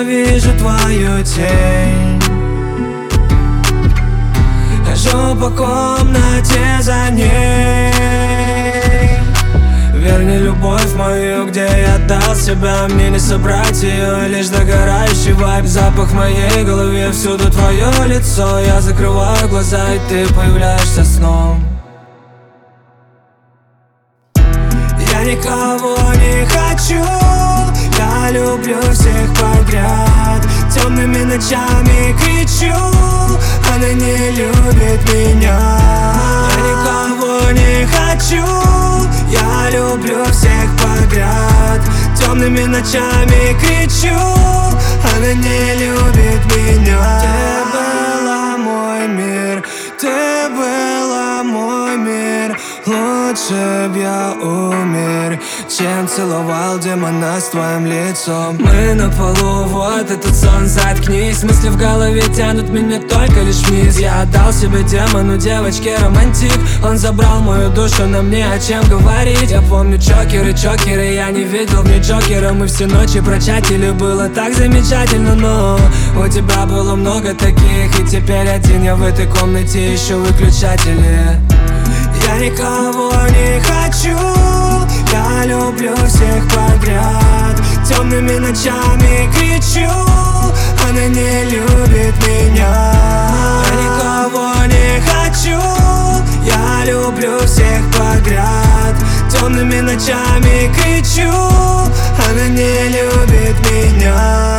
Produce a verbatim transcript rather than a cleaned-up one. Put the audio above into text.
вижу твою тень. Хожу по комнате за ней. Верни любовь мою, где я отдал себя. Мне не собрать ее, лишь догорающий вайб. Запах в моей голове, всюду твое лицо. Я закрываю глаза, и ты появляешься сном. Я никого не хочу, я люблю всех подряд. Темными ночами кричу, она не любит меня. Я никого не хочу, я люблю всех подряд. Темными ночами кричу, она не любит меня. Ты была мой мир, ты была мой мир. Лучше б я умер, чем целовал демона с твоим лицом. Мы на полу, вот этот сон, заткнись. Мысли в голове тянут меня только лишь вниз. Я отдал себе демону, девочке романтик. Он забрал мою душу, но мне о чем говорить. Я помню чокеры, чокеры, я не видел в ней джокера. Мы все ночи прочатили, было так замечательно. Но у тебя было много таких, и теперь один я в этой комнате ищу выключатели. Я никого не хочу, я люблю всех подряд. Темными ночами кричу, она не любит меня. Я никого не хочу, я люблю всех подряд. Темными ночами кричу, она не любит меня.